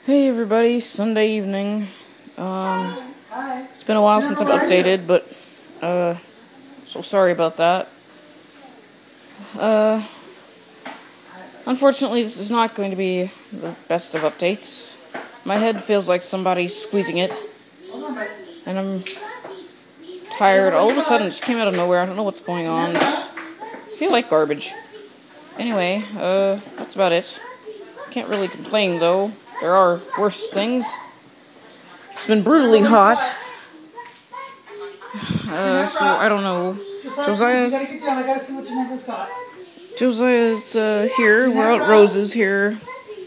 Hey everybody, Sunday evening. It's been a while since I've updated, but so sorry about that. Unfortunately, this is not going to be the best of updates. My head feels like somebody's squeezing it, and I'm tired. All of a sudden, it just came out of nowhere. I don't know what's going on. I feel like garbage. Anyway, that's about it. Can't really complain though. There are worse things. It's been brutally hot. So I don't know. Josiah's here. We're out Roses here.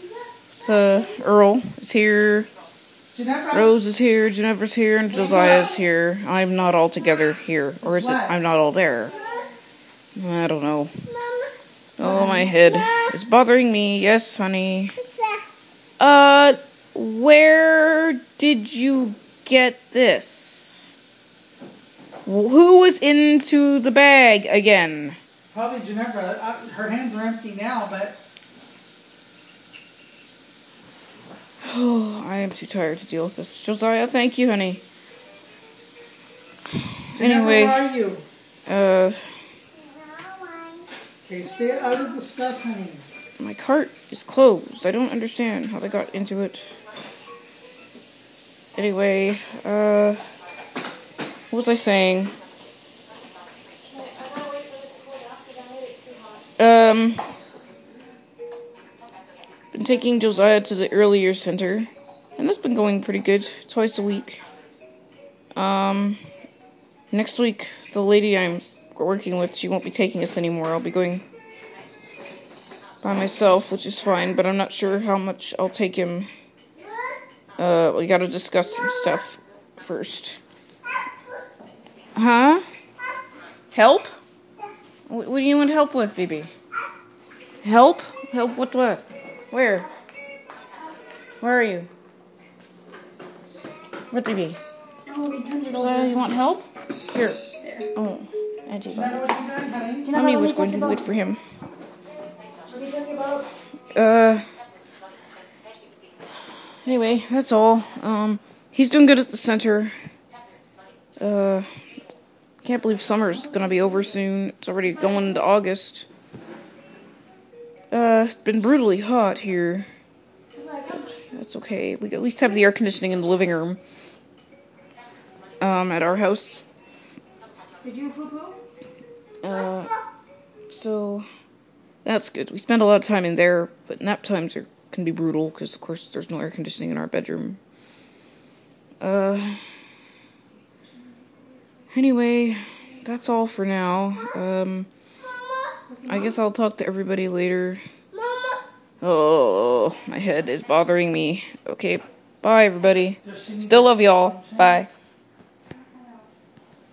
Earl is here. Rose is here. Ginevra's here, and Josiah's here. I'm not all together here, or is it? I'm not all there. I don't know. Oh, my head is bothering me. Yes, honey. Where did you get this? Who was into the bag again? Probably Ginevra. Her hands are empty now, but... Oh, I am too tired to deal with this. Josiah, thank you, honey. Ginevra, Anyway. where are you? Okay, stay out of the stuff, honey. My cart is closed. I don't understand how they got into it. Anyway, what was I saying? Been taking Josiah to the early years center, and that's been going pretty good. Twice a week. Next week, the lady I'm working with, she won't be taking us anymore. I'll be going by myself, which is fine, but I'm not sure how much I'll take him. We gotta discuss some stuff first. Huh? Help? What do you want help with, BB? Help? Help with what? Where? Where are you? What, BB? You want help? Here. There. Oh, Auntie. Ginevra, what are you doing, honey? Mommy was going to do it for him. What are you talking about? Anyway, that's all. He's doing good at the center. Can't believe summer's gonna be over soon. It's already going into August. It's been brutally hot here. But that's okay. We at least have the air conditioning in the living room. At our house. Did you poo-poo? So that's good. We spend a lot of time in there, but nap times can be brutal because, of course, there's no air conditioning in our bedroom. Anyway, that's all for now. I guess I'll talk to everybody later. Oh, my head is bothering me. Okay, bye, everybody. Still love y'all. Bye.